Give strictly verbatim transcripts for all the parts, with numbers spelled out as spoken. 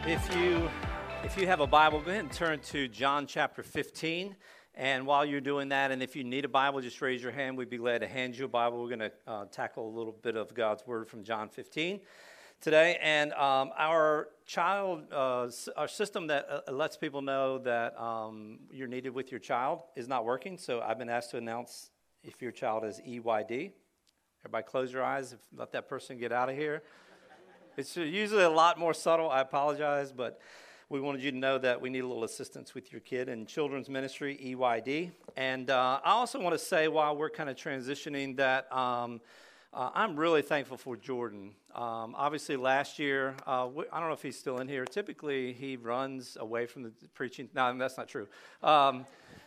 If you if you have a Bible, go ahead and turn to John chapter fifteen. And while you're doing that, and if you need a Bible, just raise your hand. We'd be glad to hand you a Bible. We're going to uh, tackle a little bit of God's Word from John fifteen today. And um, our child, uh, our system that uh, lets people know that um, you're needed with your child is not working. So I've been asked to announce if your child is E Y D. Everybody close your eyes. If, let that person get out of here. It's usually a lot more subtle. I apologize, but we wanted you to know that we need a little assistance with your kid in children's ministry, E Y D. And uh, I also want to say, while we're kind of transitioning, that um, uh, I'm really thankful for Jordan. Um, obviously, last year, uh, we, I don't know if he's still in here. Typically, he runs away from the preaching. No, that's not true. Um,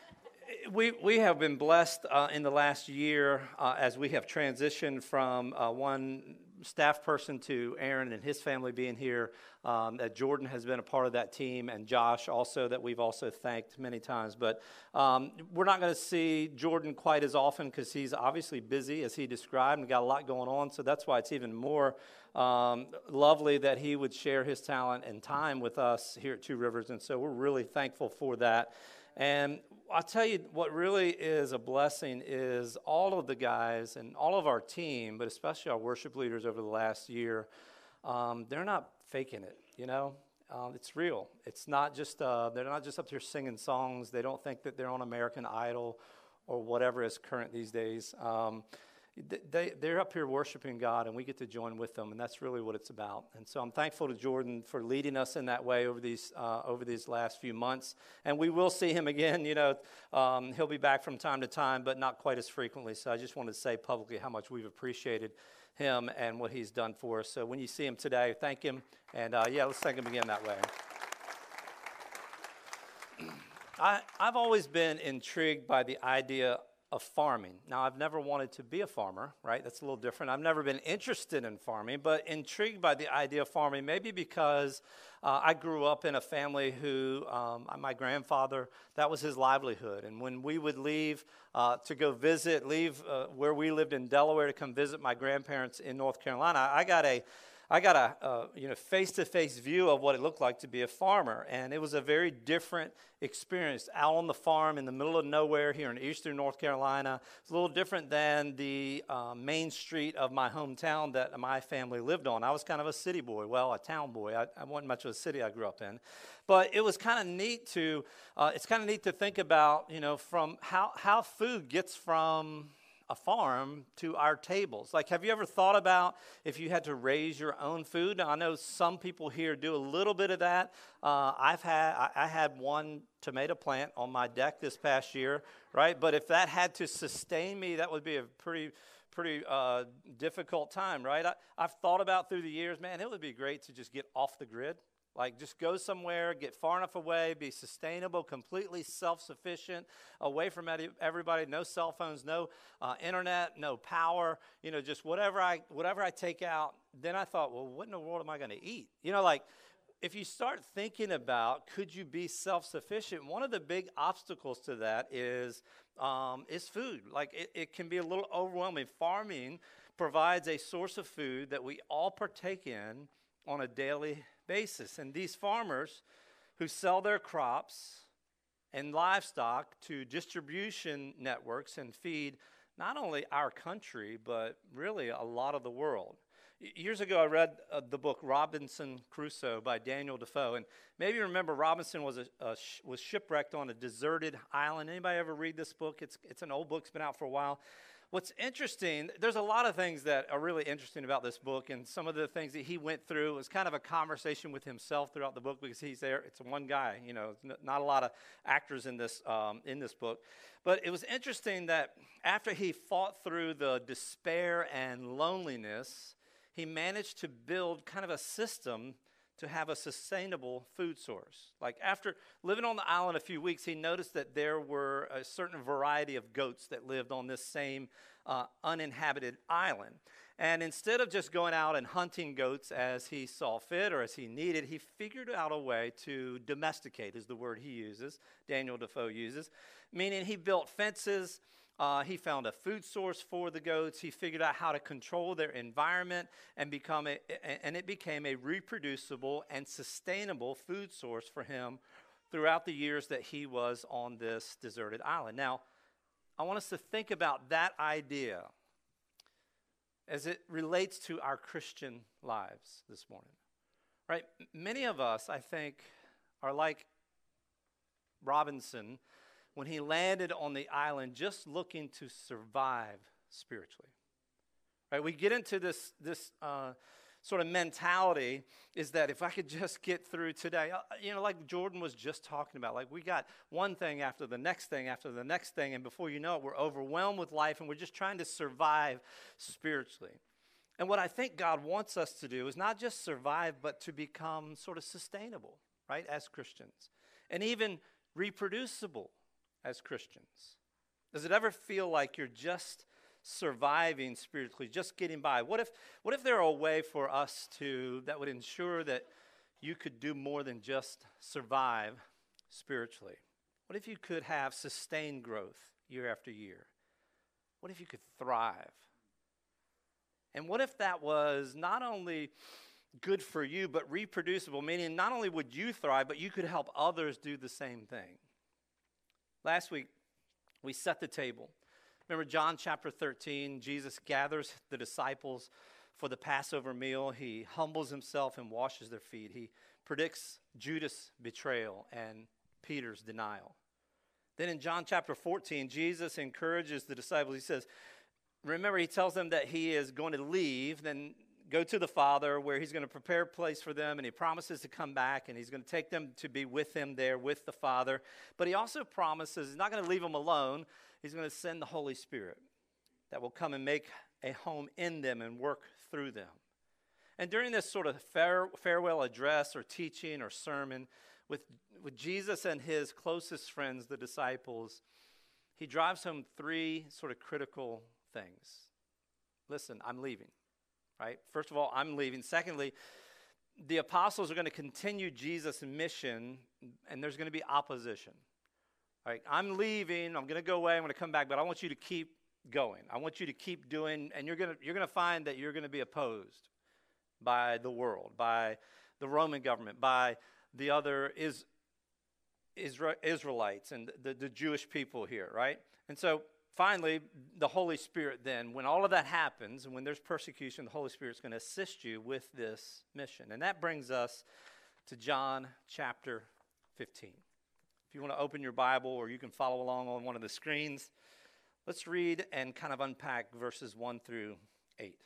We we have been blessed uh, in the last year uh, as we have transitioned from uh, one staff person to Aaron and his family being here, um, that Jordan has been a part of that team, and Josh also, that we've also thanked many times. But um, we're not going to see Jordan quite as often because he's obviously busy, as he described, and got a lot going on. So that's why it's even more um, lovely that he would share his talent and time with us here at Two Rivers. And so we're really thankful for that. And I'll tell you what really is a blessing is all of the guys and all of our team, but especially our worship leaders over the last year, um, they're not faking it, you know. Um, it's real. It's not just, uh, they're not just up here singing songs. They don't think that they're on American Idol or whatever is current these days. Um, They, they're up here worshiping God, and we get to join with them, and that's really what it's about. And so I'm thankful to Jordan for leading us in that way over these uh, over these last few months. And we will see him again. You know, um, he'll be back from time to time, but not quite as frequently. So I just wanted to say publicly how much we've appreciated him and what he's done for us. So when you see him today, thank him. And, uh, yeah, let's thank him again that way. I, I've always been intrigued by the idea of farming. Now, I've never wanted to be a farmer, right? That's a little different. I've never been interested in farming, but intrigued by the idea of farming, maybe because uh, I grew up in a family who, um, my grandfather, that was his livelihood. And when we would leave uh, to go visit, leave uh, where we lived in Delaware to come visit my grandparents in North Carolina, I got a I got a uh, you know face-to-face view of what it looked like to be a farmer, and it was a very different experience out on the farm in the middle of nowhere here in eastern North Carolina. It's a little different than the uh, main street of my hometown that my family lived on. I was kind of a city boy, well, a town boy. I, I wasn't much of a city I grew up in, but it was kind of neat to. Uh, it's kind of neat to think about, you know, from how how food gets from a farm to our tables. Like, have you ever thought about if you had to raise your own food? Now, I know some people here do a little bit of that. Uh, I've had I, I had one tomato plant on my deck this past year, right? But if that had to sustain me, that would be a pretty pretty uh, difficult time, right? I, I've thought about through the years, man, it would be great to just get off the grid. Like, just go somewhere, get far enough away, be sustainable, completely self-sufficient, away from everybody, no cell phones, no uh, internet, no power, you know, just whatever I whatever I take out. Then I thought, well, what in the world am I going to eat? You know, like, if you start thinking about, could you be self-sufficient, one of the big obstacles to that is um, is food. Like, it, it can be a little overwhelming. Farming provides a source of food that we all partake in on a daily basis. And these farmers who sell their crops and livestock to distribution networks and feed not only our country, but really a lot of the world. Years ago, I read uh, the book Robinson Crusoe by Daniel Defoe. And maybe you remember Robinson was, a, a sh- was shipwrecked on a deserted island. Anybody ever read this book? It's, it's an old book. It's been out for a while. What's interesting, there's a lot of things that are really interesting about this book, and some of the things that he went through was kind of a conversation with himself throughout the book because he's there. It's one guy, you know, not a lot of actors in this um, in this book. But it was interesting that after he fought through the despair and loneliness, he managed to build kind of a system to have a sustainable food source. Like, after living on the island a few weeks, he noticed that there were a certain variety of goats that lived on this same uh, uninhabited island. And instead of just going out and hunting goats as he saw fit or as he needed, he figured out a way to domesticate, is the word he uses, Daniel Defoe uses, meaning he built fences Uh, he found a food source for the goats. He figured out how to control their environment and become a, and it became a reproducible and sustainable food source for him throughout the years that he was on this deserted island. Now, I want us to think about that idea as it relates to our Christian lives this morning. Right? Many of us, I think, are like Robinson when he landed on the island just looking to survive spiritually. Right? We get into this, this uh, sort of mentality is that if I could just get through today, uh, you know, like Jordan was just talking about, like we got one thing after the next thing after the next thing, and before you know it, we're overwhelmed with life, and we're just trying to survive spiritually. And what I think God wants us to do is not just survive, but to become sort of sustainable, right, as Christians, and even reproducible as Christians. Does it ever feel like you're just surviving spiritually, just getting by? What if what if there were a way for us to, that would ensure that you could do more than just survive spiritually? What if you could have sustained growth year after year? What if you could thrive? And what if that was not only good for you, but reproducible, meaning not only would you thrive, but you could help others do the same thing? Last week, we set the table. Remember John chapter thirteen, Jesus gathers the disciples for the Passover meal. He humbles himself and washes their feet. He predicts Judas' betrayal and Peter's denial. Then in John chapter fourteen, Jesus encourages the disciples. He says, remember, he tells them that he is going to leave, then go to the Father where he's going to prepare a place for them, and he promises to come back, and he's going to take them to be with him there with the Father. But he also promises he's not going to leave them alone. He's going to send the Holy Spirit that will come and make a home in them and work through them. And during this sort of fare, farewell address or teaching or sermon with, with Jesus and his closest friends, the disciples, he drives home three sort of critical things. Listen, I'm leaving. Right? First of all, I'm leaving. Secondly, the apostles are going to continue Jesus' mission, and there's going to be opposition. Right? I'm leaving. I'm going to go away. I'm going to come back, but I want you to keep going. I want you to keep doing, and you're going to you're going to find that you're going to be opposed by the world, by the Roman government, by the other is, Isra- Israelites and the, the Jewish people here. Right? And so, finally, the Holy Spirit then, when all of that happens, and when there's persecution, the Holy Spirit's going to assist you with this mission. And that brings us to John chapter fifteen. If you want to open your Bible, or you can follow along on one of the screens, let's read and kind of unpack verses one through eight.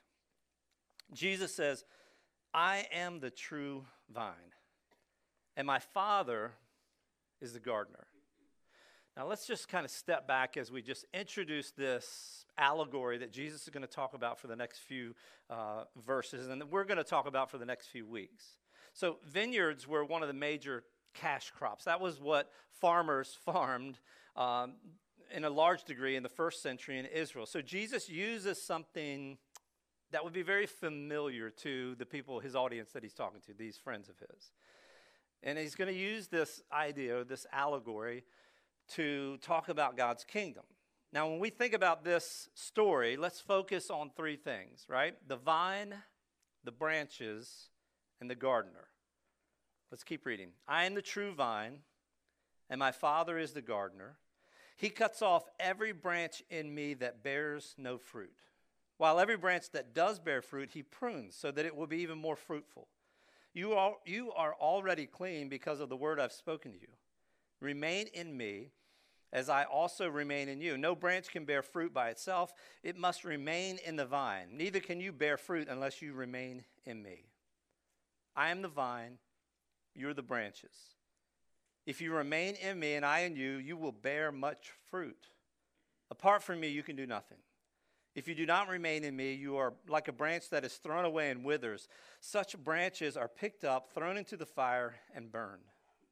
Jesus says, I am the true vine, and my Father is the gardener. Now, let's just kind of step back as we just introduce this allegory that Jesus is going to talk about for the next few uh, verses, and that we're going to talk about for the next few weeks. So vineyards were one of the major cash crops. That was what farmers farmed um, in a large degree in the first century in Israel. So Jesus uses something that would be very familiar to the people, his audience that he's talking to, these friends of his. And he's going to use this idea, this allegory, to talk about God's kingdom. Now, when we think about this story, let's focus on three things, right? The vine, the branches, and the gardener. Let's keep reading. I am the true vine, and my Father is the gardener. He cuts off every branch in me that bears no fruit, while every branch that does bear fruit, he prunes so that it will be even more fruitful. You are, you are already clean because of the word I've spoken to you. Remain in me, as I also remain in you. No branch can bear fruit by itself. It must remain in the vine. Neither can you bear fruit unless you remain in me. I am the vine, you're the branches. If you remain in me and I in you, you will bear much fruit. Apart from me, you can do nothing. If you do not remain in me, you are like a branch that is thrown away and withers. Such branches are picked up, thrown into the fire, and burned.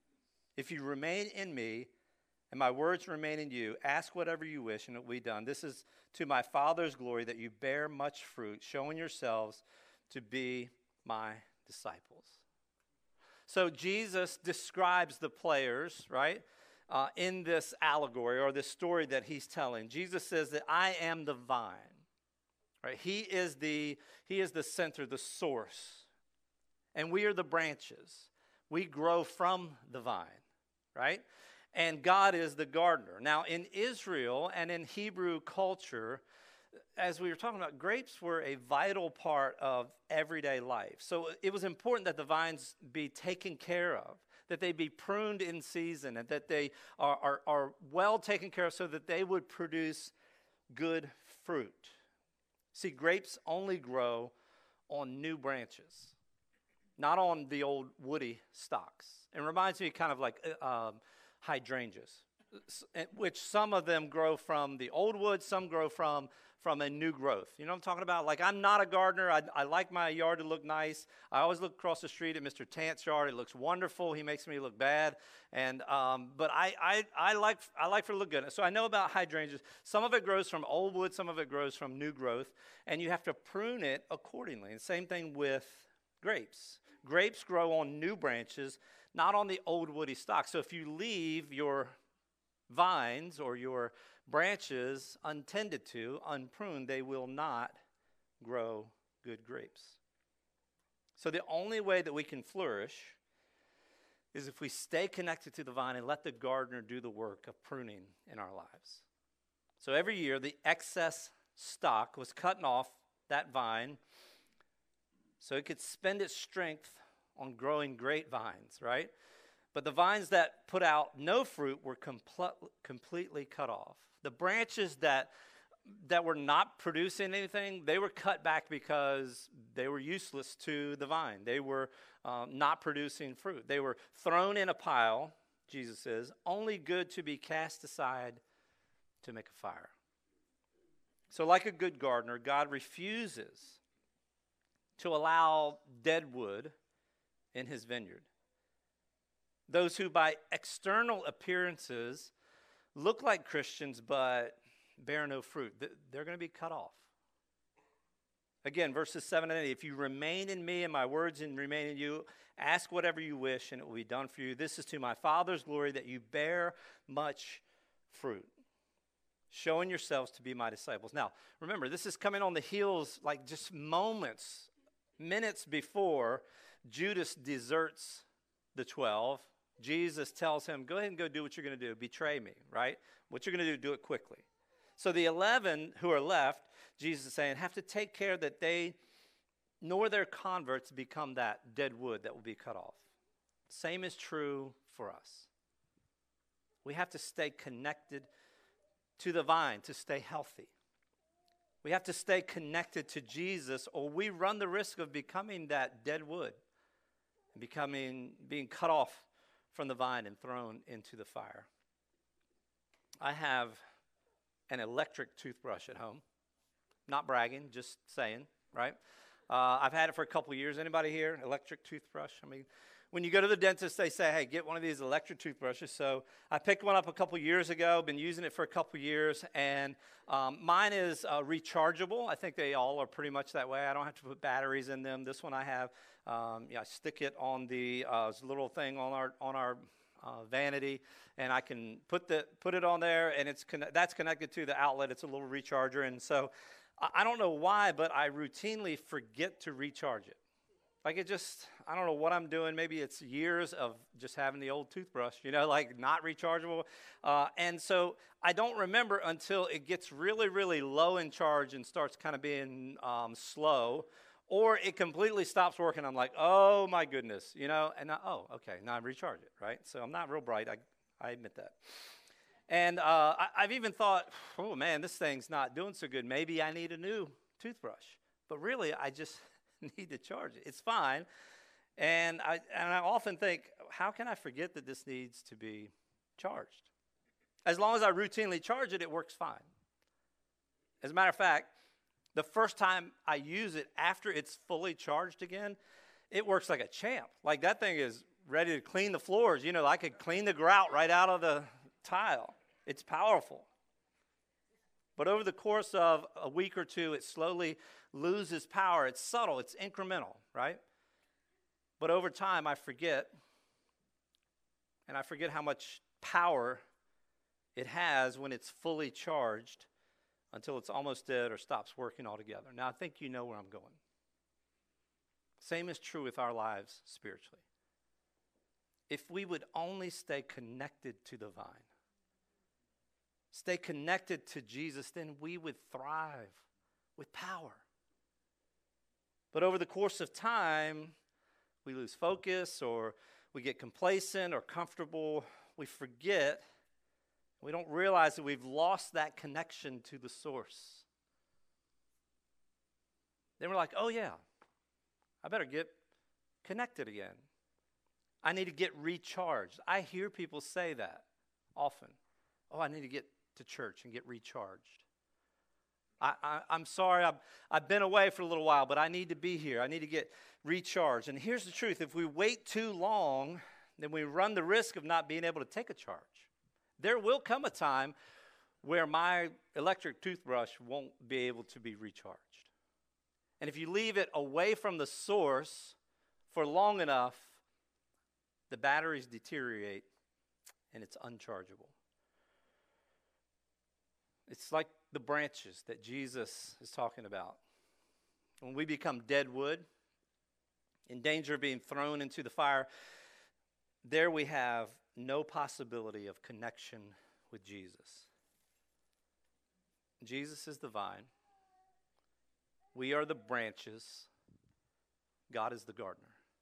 If you remain in me, and my words remain in you, ask whatever you wish, and it will be done. This is to my Father's glory, that you bear much fruit, showing yourselves to be my disciples. So Jesus describes the players, right? uh, in this allegory or this story that he's telling. Jesus says that I am the vine. Right? He is the, he is the center, the source. And we are the branches. We grow from the vine, right? And God is the gardener. Now, in Israel and in Hebrew culture, as we were talking about, grapes were a vital part of everyday life. So it was important that the vines be taken care of, that they be pruned in season, and that they are, are, are well taken care of so that they would produce good fruit. See, grapes only grow on new branches, not on the old woody stalks. It reminds me kind of like uh, um, hydrangeas, which some of them grow from the old wood, some grow from, from a new growth. You know what I'm talking about? Like, I'm not a gardener. I, I like my yard to look nice. I always look across the street at Mister Tant's yard. It looks wonderful. He makes me look bad. And um, but I, I, I, like, I like for it to look good. So I know about hydrangeas. Some of it grows from old wood. Some of it grows from new growth. And you have to prune it accordingly. And same thing with grapes. Grapes grow on new branches, not on the old woody stock. So if you leave your vines or your branches untended to, unpruned, they will not grow good grapes. So the only way that we can flourish is if we stay connected to the vine and let the gardener do the work of pruning in our lives. So every year, the excess stock was cutting off that vine so it could spend its strength on growing great vines, right? But the vines that put out no fruit were compl- completely cut off. The branches that that were not producing anything, they were cut back because they were useless to the vine. They were um, not producing fruit. They were thrown in a pile, Jesus says, only good to be cast aside to make a fire. So like a good gardener, God refuses to allow dead wood in his vineyard. Those who by external appearances look like Christians but bear no fruit, they're going to be cut off. Again, verses seven and eight, if you remain in me and my words and remain in you, ask whatever you wish and it will be done for you. This is to my Father's glory that you bear much fruit, showing yourselves to be my disciples. Now, remember, this is coming on the heels, like just moments, minutes before Judas deserts the twelve. Jesus tells him, go ahead and go do what you're going to do. Betray me, right? What you're going to do, do it quickly. So the eleven who are left, Jesus is saying, have to take care that they, nor their converts, become that dead wood that will be cut off. Same is true for us. We have to stay connected to the vine to stay healthy. We have to stay connected to Jesus, or we run the risk of becoming that dead wood, and becoming, being cut off from the vine and thrown into the fire. I have an electric toothbrush at home. Not bragging, just saying, right? Uh, I've had it for a couple of years. Anybody here? Electric toothbrush? I mean, when you go to the dentist, they say, hey, get one of these electric toothbrushes. So I picked one up a couple years ago, been using it for a couple years, and um, mine is uh, rechargeable. I think they all are pretty much that way. I don't have to put batteries in them. This one I have, um, yeah, I stick it on the uh, little thing on our on our uh, vanity, and I can put the put it on there, and it's con- that's connected to the outlet. It's a little recharger, and so I, I don't know why, but I routinely forget to recharge it. Like it just, I don't know what I'm doing. Maybe it's years of just having the old toothbrush, you know, like not rechargeable. Uh, and so I don't remember until it gets really, really low in charge and starts kind of being um, slow, or it completely stops working. I'm like, oh my goodness, you know, and I, oh, okay, now I recharge it, right? So I'm not real bright. I, I admit that. And uh, I, I've even thought, oh man, this thing's not doing so good. Maybe I need a new toothbrush. But really, I just need to charge it. It's fine. And I and I often think, how can I forget that this needs to be charged? As long as I routinely charge it, it works fine. As a matter of fact, the first time I use it after it's fully charged again, it works like a champ. Like that thing is ready to clean the floors. You know, I could clean the grout right out of the tile. It's powerful. But over the course of a week or two, it slowly loses power. It's subtle. It's incremental, right? But over time, I forget. And I forget how much power it has when it's fully charged until it's almost dead or stops working altogether. Now, I think you know where I'm going. Same is true with our lives spiritually. If we would only stay connected to the vine, stay connected to Jesus, then we would thrive with power. But over the course of time, we lose focus, or we get complacent or comfortable. We forget. We don't realize that we've lost that connection to the source. Then we're like, oh yeah, I better get connected again. I need to get recharged. I hear people say that often. Oh, I need to get to church and get recharged. I, I, I'm sorry, I've, I've been away for a little while, but I need to be here. I need to get recharged. And here's the truth. If we wait too long, then we run the risk of not being able to take a charge. There will come a time where my electric toothbrush won't be able to be recharged. And if you leave it away from the source for long enough, the batteries deteriorate and it's unchargeable. It's like the branches that Jesus is talking about. When we become dead wood, in danger of being thrown into the fire, there we have no possibility of connection with Jesus. Jesus is the vine. We are the branches. God is the gardener.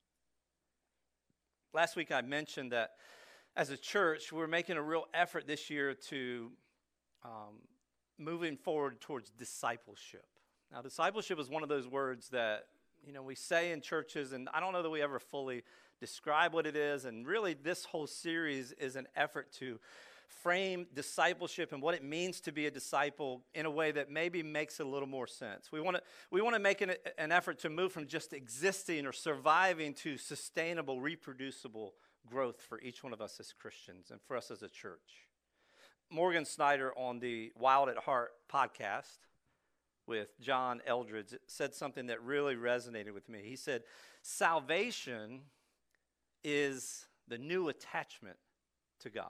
Last week I mentioned that as a church, we're making a real effort this year to um, moving forward towards discipleship. Now, discipleship is one of those words that, you know, we say in churches, and I don't know that we ever fully describe what it is. And really, this whole series is an effort to frame discipleship and what it means to be a disciple in a way that maybe makes a little more sense. We want to we want to make an, an effort to move from just existing or surviving to sustainable, reproducible growth for each one of us as Christians and for us as a church. Morgan Snyder on the Wild at Heart podcast with John Eldredge said something that really resonated with me. He said, salvation is the new attachment to God.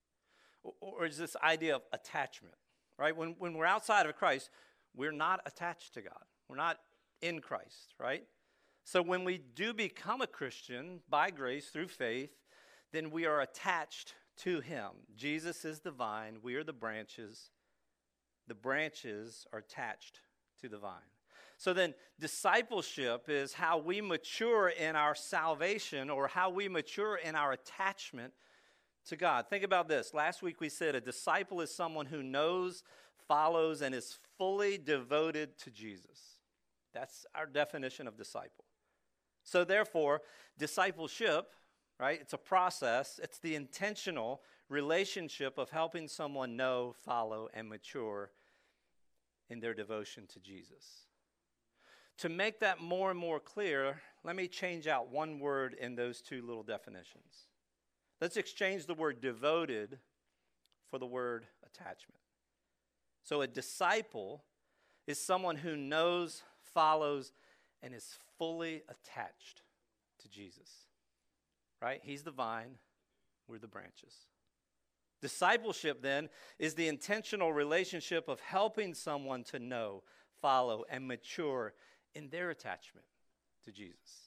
Or is this idea of attachment, right? When, when we're outside of Christ, we're not attached to God. We're not in Christ, right? So when we do become a Christian by grace through faith, then we are attached to him. Jesus is the vine. We are the branches. The branches are attached to the vine. So then discipleship is how we mature in our salvation or how we mature in our attachment to God. Think about this. Last week we said a disciple is someone who knows, follows, and is fully devoted to Jesus. That's our definition of disciple. So therefore, discipleship, right, it's a process. It's the intentional relationship of helping someone know, follow, and mature in their devotion to Jesus. To make that more and more clear, let me change out one word in those two little definitions. Let's exchange the word devoted for the word attachment. So a disciple is someone who knows, follows, and is fully attached to Jesus. Right? He's the vine, we're the branches. Discipleship, then, is the intentional relationship of helping someone to know, follow, and mature in their attachment to Jesus.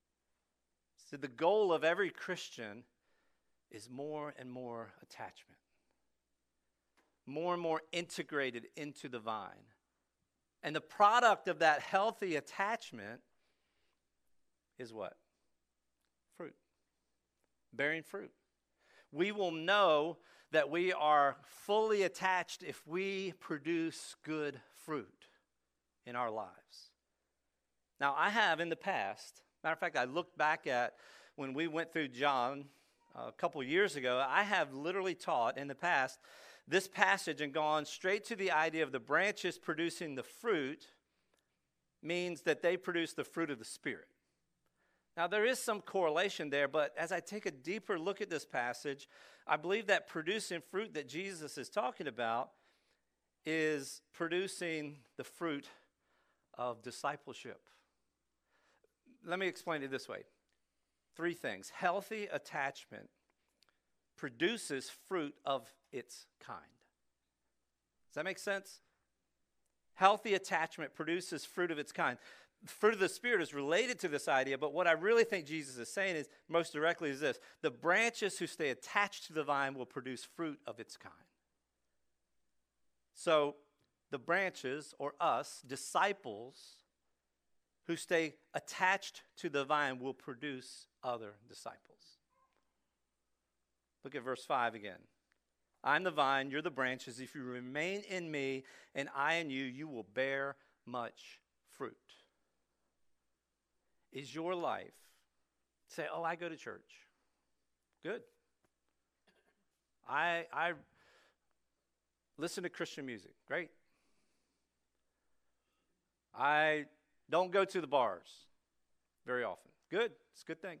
So the goal of every Christian is more and more attachment, more and more integrated into the vine. And the product of that healthy attachment is what? Fruit. Bearing fruit. We will know that we are fully attached if we produce good fruit in our lives. Now, I have in the past, matter of fact, I looked back at when we went through John a couple years ago, I have literally taught in the past this passage and gone straight to the idea of the branches producing the fruit means that they produce the fruit of the Spirit. Now, there is some correlation there, but as I take a deeper look at this passage, I believe that producing fruit that Jesus is talking about is producing the fruit of discipleship. Let me explain it this way. Three things. Healthy attachment produces fruit of its kind. Does that make sense? Healthy attachment produces fruit of its kind. Fruit of the Spirit is related to this idea, but what I really think Jesus is saying is most directly is this: the branches who stay attached to the vine will produce fruit of its kind. So the branches, or us, disciples, who stay attached to the vine will produce other disciples. Look at verse five again. I'm the vine, you're the branches. If you remain in me and I in you, you will bear much fruit. Is your life, say, oh, I go to church. Good. I, I listen to Christian music. Great. I don't go to the bars very often. Good. It's a good thing.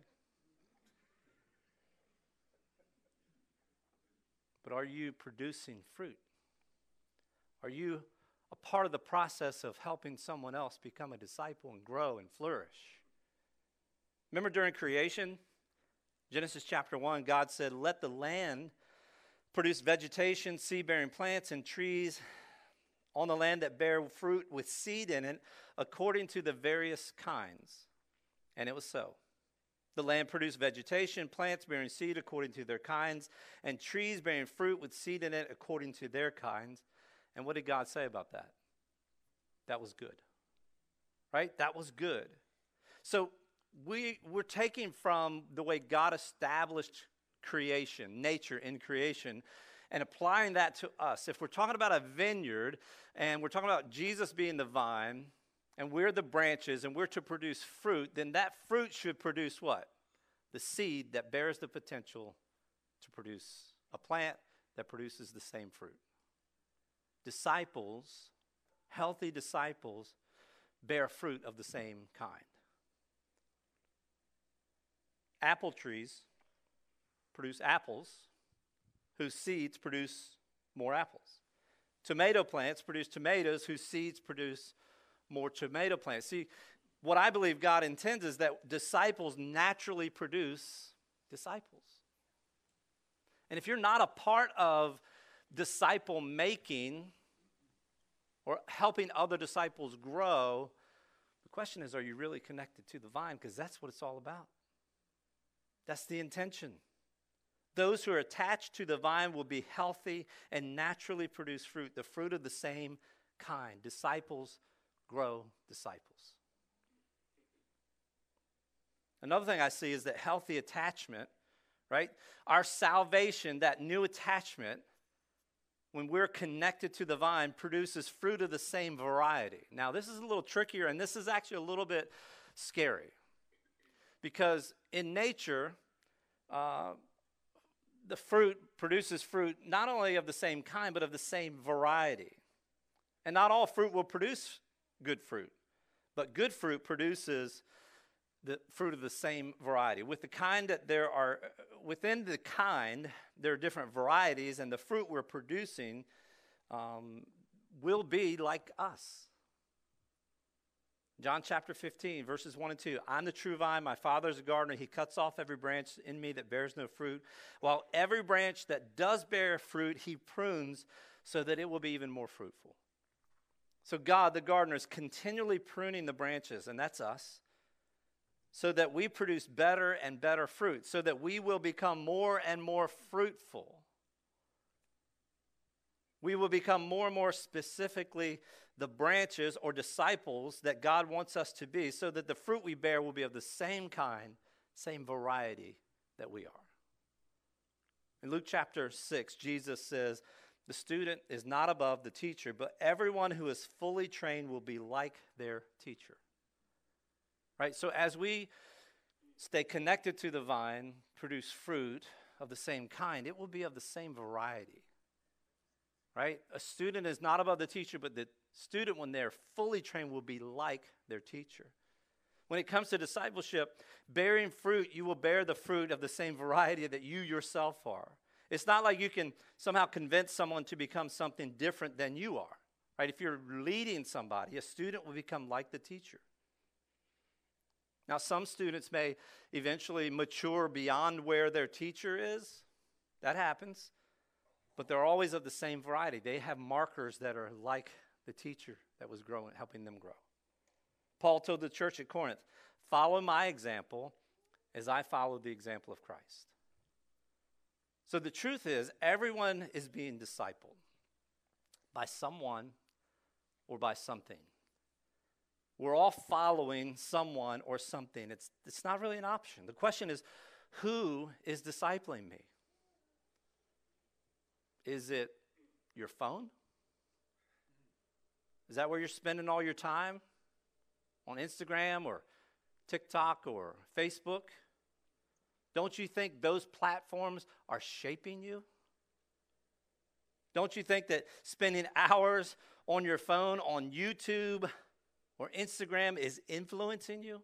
But are you producing fruit? Are you a part of the process of helping someone else become a disciple and grow and flourish? Remember during creation, Genesis chapter one, God said, let the land produce vegetation, seed-bearing plants, and trees on the land that bear fruit with seed in it, according to the various kinds. And it was so. The land produced vegetation, plants bearing seed according to their kinds, and trees bearing fruit with seed in it according to their kinds. And what did God say about that? That was good. Right? That was good. So we, we're taking from the way God established creation, nature in creation, and applying that to us. If we're talking about a vineyard, and we're talking about Jesus being the vine, and we're the branches, and we're to produce fruit, then that fruit should produce what? The seed that bears the potential to produce a plant that produces the same fruit. Disciples, healthy disciples, bear fruit of the same kind. Apple trees produce apples, whose seeds produce more apples. Tomato plants produce tomatoes, whose seeds produce more tomato plants. See, what I believe God intends is that disciples naturally produce disciples. And if you're not a part of disciple making or helping other disciples grow, the question is, are you really connected to the vine? Because that's what it's all about. That's the intention. Those who are attached to the vine will be healthy and naturally produce fruit, the fruit of the same kind. Disciples grow disciples. Another thing I see is that healthy attachment, right? Our salvation, that new attachment, when we're connected to the vine, produces fruit of the same variety. Now, this is a little trickier, and this is actually a little bit scary. Because in nature, uh, the fruit produces fruit not only of the same kind, but of the same variety. And not all fruit will produce good fruit, but good fruit produces the fruit of the same variety. With the kind that there are, within the kind, there are different varieties, and the fruit we're producing um, will be like us. John chapter fifteen, verses one and two. I'm the true vine, my Father is a gardener. He cuts off every branch in me that bears no fruit, while every branch that does bear fruit, he prunes so that it will be even more fruitful. So God, the gardener, is continually pruning the branches, and that's us, so that we produce better and better fruit, so that we will become more and more fruitful. We will become more and more specifically the branches or disciples that God wants us to be, so that the fruit we bear will be of the same kind, same variety that we are. In Luke chapter six, Jesus says, the student is not above the teacher, but everyone who is fully trained will be like their teacher. Right? So as we stay connected to the vine, produce fruit of the same kind, it will be of the same variety. Right? A student is not above the teacher, but the student, when they're fully trained, will be like their teacher. When it comes to discipleship, bearing fruit, you will bear the fruit of the same variety that you yourself are. It's not like you can somehow convince someone to become something different than you are. Right? If you're leading somebody, a student will become like the teacher. Now, some students may eventually mature beyond where their teacher is, That happens. But they're always of the same variety. They have markers that are like the teacher that was growing, helping them grow. Paul told the church at Corinth, follow my example as I followed the example of Christ. So the truth is, everyone is being discipled by someone or by something. We're all following someone or something. It's, it's not really an option. The question is, who is discipling me? Is it your phone? Is that where you're spending all your time? On Instagram or TikTok or Facebook? Don't you think those platforms are shaping you? Don't you think that spending hours on your phone, on YouTube or Instagram is influencing you?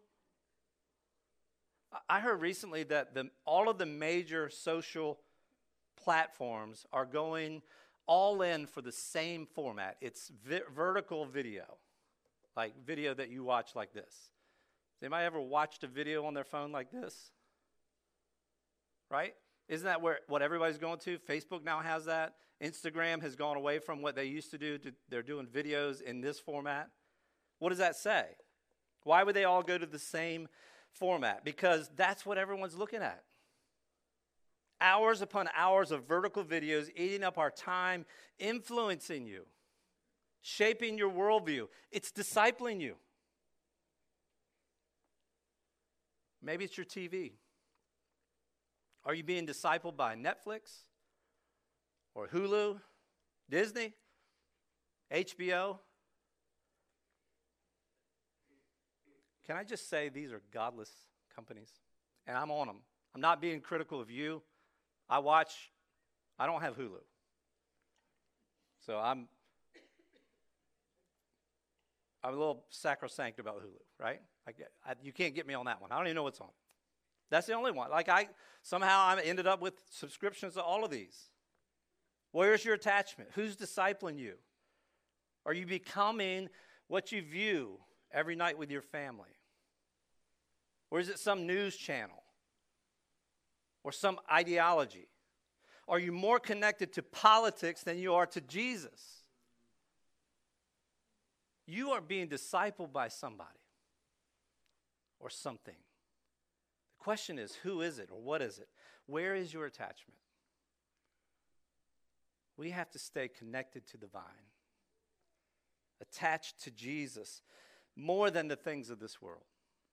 I heard recently that the, all of the major social platforms are going all in for the same format. It's vi- vertical video, like video that you watch like this. Has anybody ever watched a video on their phone like this? Right? Isn't that where what everybody's going to? Facebook now has that. Instagram has gone away from what they used to do. To, they're doing videos in this format. What does that say? Why would they all go to the same format? Because that's what everyone's looking at. Hours upon hours of vertical videos eating up our time, influencing you, shaping your worldview. It's discipling you. Maybe it's your T V. Are you being discipled by Netflix or Hulu, Disney, H B O? Can I just say these are godless companies, and I'm on them. I'm not being critical of you. I watch, I don't have Hulu. So I'm, I'm a little sacrosanct about Hulu, right? I get, I, you can't get me on that one. I don't even know what's on. That's the only one. Like I, somehow I ended up with subscriptions to all of these. Where's your attachment? Who's discipling you? Are you becoming what you view every night with your family? Or is it some news channel? Or some ideology? Are you more connected to politics than you are to Jesus? You are being discipled by somebody or something. The question is, who is it or what is it? Where is your attachment? We have to stay connected to the vine, attached to Jesus more than the things of this world.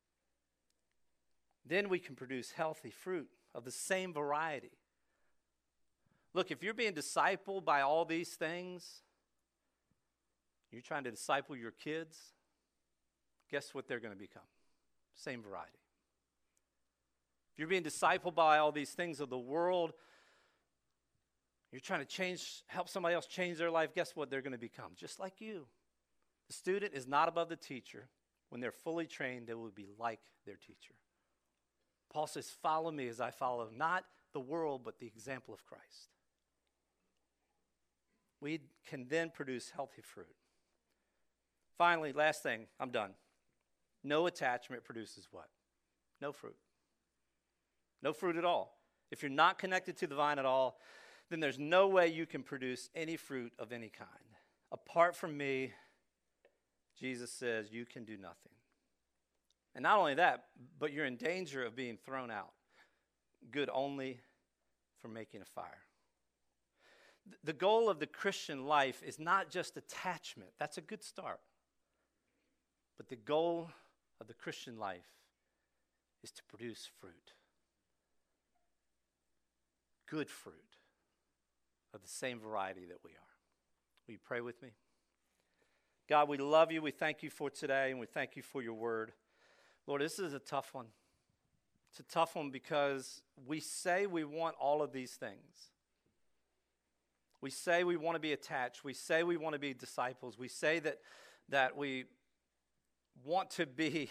Then we can produce healthy fruit of the same variety. Look, if you're being discipled by all these things, you're trying to disciple your kids, guess what they're going to become? Same variety. If you're being discipled by all these things of the world, you're trying to change, help somebody else change their life, guess what they're going to become? Just like you. The student is not above the teacher. When they're fully trained, they will be like their teacher. Paul says, follow me as I follow not the world, but the example of Christ. We can then produce healthy fruit. Finally, last thing, I'm done. No attachment produces what? No fruit. No fruit at all. If you're not connected to the vine at all, then there's no way you can produce any fruit of any kind. Apart from me, Jesus says, you can do nothing. And not only that, but you're in danger of being thrown out. Good only for making a fire. The goal of the Christian life is not just attachment. That's a good start. But the goal of the Christian life is to produce fruit. Good fruit of the same variety that we are. Will you pray with me? God, we love you. We thank you for today, and we thank you for your word. Lord, this is a tough one. It's a tough one because we say we want all of these things. We say we want to be attached. We say we want to be disciples. We say that, that we want to be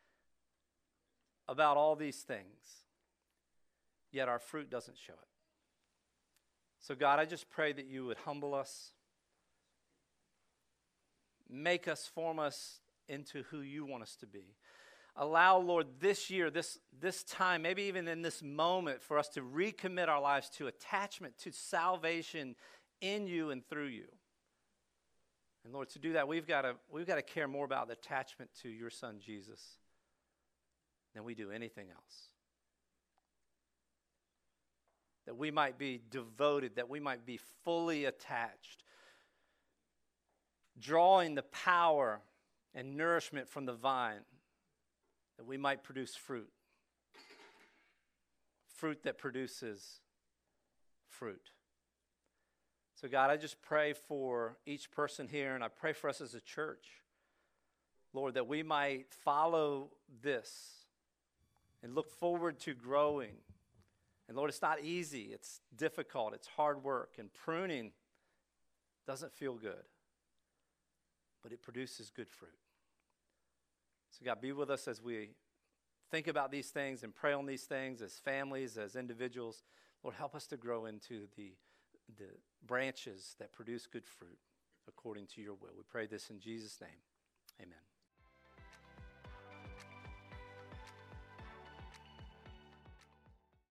about all these things, yet our fruit doesn't show it. So God, I just pray that you would humble us, make us, form us into who you want us to be. allow, Lord, this year, this, this time, maybe even in this moment, for us to recommit our lives to attachment, to salvation in you and through you. And Lord, to do that, we've got to we've got to care more about the attachment to your Son, Jesus, than we do anything else. That we might be devoted, that we might be fully attached, drawing the power and nourishment from the vine, that we might produce fruit. Fruit that produces fruit. So God, I just pray for each person here, and I pray for us as a church, Lord, that we might follow this and look forward to growing. And Lord, it's not easy. It's difficult. It's hard work. And pruning doesn't feel good, but it produces good fruit. So God, be with us as we think about these things and pray on these things as families, as individuals. Lord, help us to grow into the, the branches that produce good fruit according to your will. We pray this in Jesus' name. Amen.